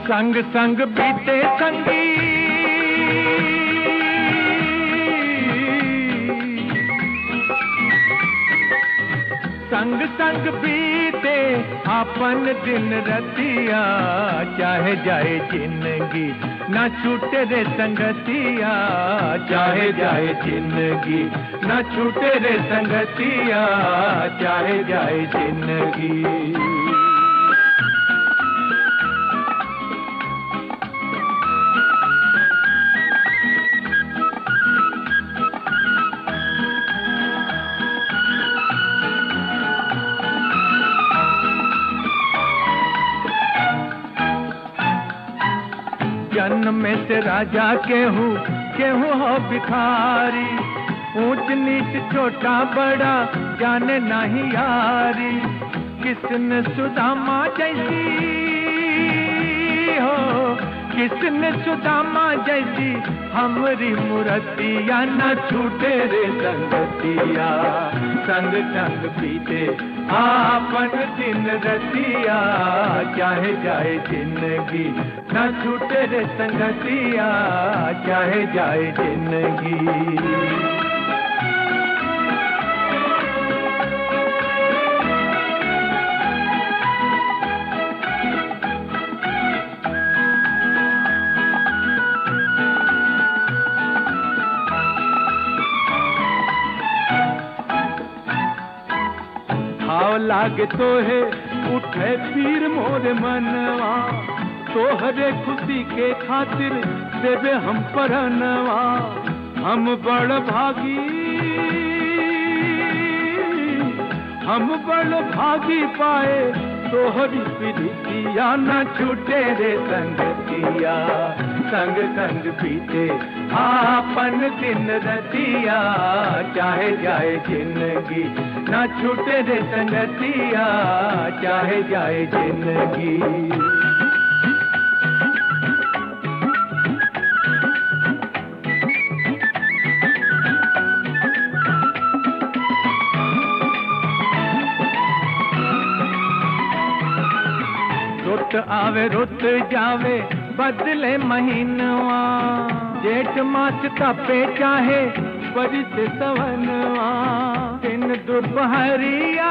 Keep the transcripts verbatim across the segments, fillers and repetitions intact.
संग संग बीते संगी संग संग बीते अपन दिन रतिया, चाहे जाए जिंदगी ना छूटे रे संगतिया, चाहे जाए जिंदगी ना छूटे रे संगतिया, चाहे जाए जिंदगी। जन्म में से राजा केहू केहू हो भिखारी, ऊंच नीच छोटा बड़ा जाने नहीं यारी। किसने सुदामा जैसी हो, किसने सुदामा जैसी हमरी मूर्तिया, न छूटे रे संगतिया, संग संग बीते आपन दिन रतिया, चाहे जाए जिंदगी न छूटे रे संगतिया, चाहे जाए जिंदगी। भाव लागे तो है उठे पीर मोरे मनवा, तोहरे खुशी के खातिर देवे हम परनवा। हम बड़ भागी हम बड़ भागी पाए तोहरी प्रीतिया, न छूटे रे संगतिया, संग संग बीते आपन दिन रतिया, चाहे जाए जिंदगी न छूटे रे संगतिया, चाहे जाए जिंदगी। रुत आवे रुत जावे बदले महीनवा, जेठ मास तपे चाहे बरिस सवनवा। दिन दोपहरिया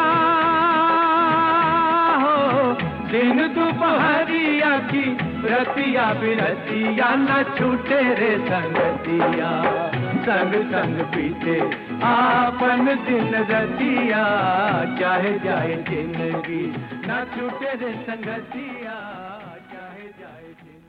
हो, दिन दोपहरिया की रतिया बिरतिया, न छूटे रे संगतिया, संग संग बीते आपन दिन रतिया, चाहे जाए जिंदगी न छूटे रे संगतिया, चाहे जाए जिंदगी।